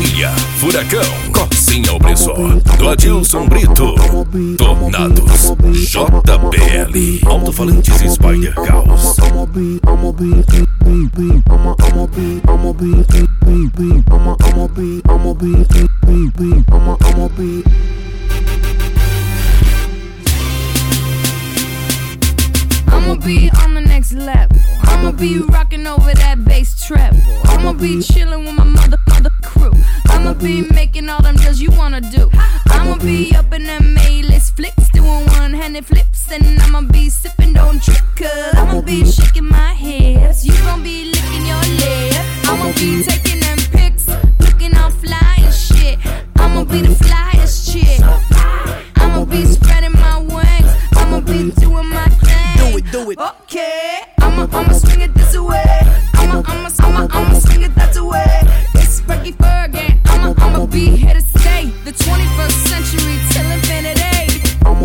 Ventania, Furacão, Corsinha Opressor, do Adilson Brito, Tornados, JBL, Alto-falantes e Spider Caos. I'ma be on the next level. I'ma be rocking over that bass treble. I'ma be chillin' with my mother crew. I'ma be making all them deals you wanna do. I'ma be up in them A-list flicks, doing one-handed flips, and I'ma be sipping, don't trip, cause I'ma be shaking my hips. You gon' be licking your lips. I'ma be taking them pics, looking all fly and shit. I'ma be the flyest chick. I'ma be spreading my wings. I'ma be doing my thing. Do it. Okay, I'ma swing it this way. I'ma swing it that way. It's Frankie Fergie. I'ma be here to stay. The 21st century till infinity. I'ma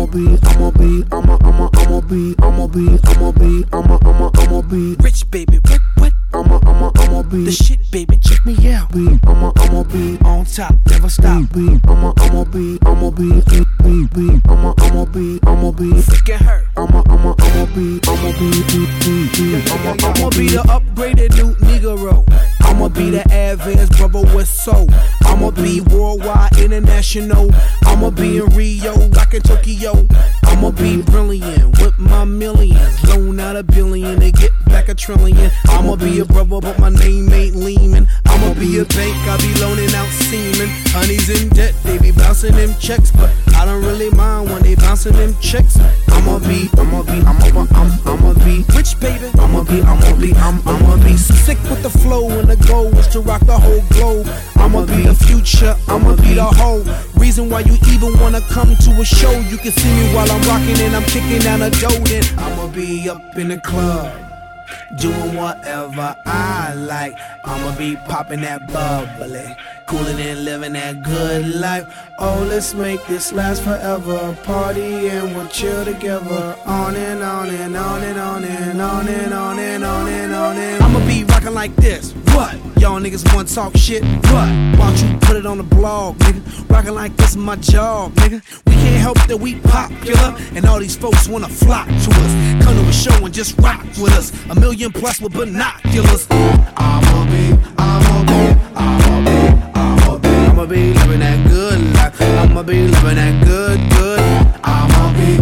be rich, baby. What? I'ma be the shit, baby. Check me out. I'ma be on top, never stop. I'ma be freaking her. I'ma be the upgraded new Negro. I'ma be the advanced brother with soul. I'ma be worldwide, international. I'ma be in Rio, rockin' Tokyo. I'ma be brilliant with my millions. Loan out $1 billion to get back $1 trillion. I'ma be a brother, but my name ain't Lehman. I'ma be a bank, I be loaning out semen. Honey's in debt, they be bouncing them checks, but I don't really mind when they bouncing them checks. I'ma be rich, baby. I'ma be sick with the flow, and the goal is to rock the whole globe. I'ma be the future, I'ma be the whole reason why you even wanna come to a show. You can see me while I'm rocking and I'm kicking down a dough. Then I'ma be up in the club, doing whatever I like. I'ma be popping that bubbly, coolin' and living that good life. Oh, let's make this last forever. Party and we'll chill together. On and on and on and on and on and on and on and on and I'ma be rockin' like this. What? Y'all niggas wanna talk shit? What? Why don't you put it on the blog, nigga? Rockin' like this is my job, nigga. We can't help that we popular, and all these folks wanna flock to us. Come to a show and just rock with us. 1 million plus with binoculars. I'ma be living that good life. I'ma be living that good. I'ma be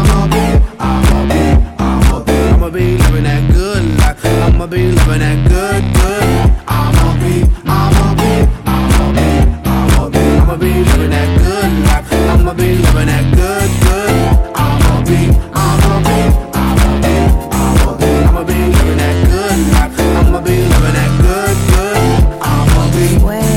living that good life. I'ma be living that good. I'ma be living that good life. I'ma be living that good. I'ma be living that good life. I'ma be living that good. I'ma be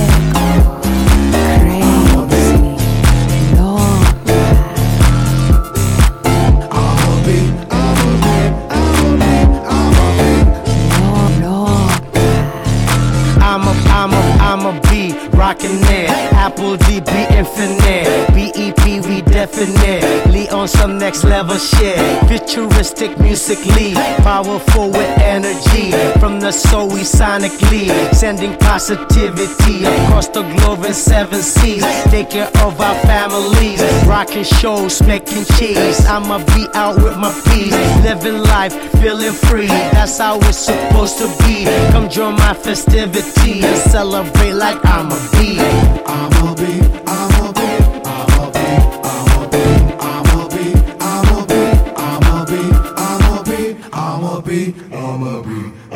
I'ma be rockin' it. Apple DB infinite. BEP we definitely on some next level shit. Futuristic musically, powerful with energy. From the soul we sonically sending positivity across the globe in 7 seas. Take care of our families, rocking shows, making cheese. I'ma be out with my peace, living life, feeling free. That's how it's supposed to be. Come join my festivity and celebrate like I'm a bee. I'ma be. I'ma be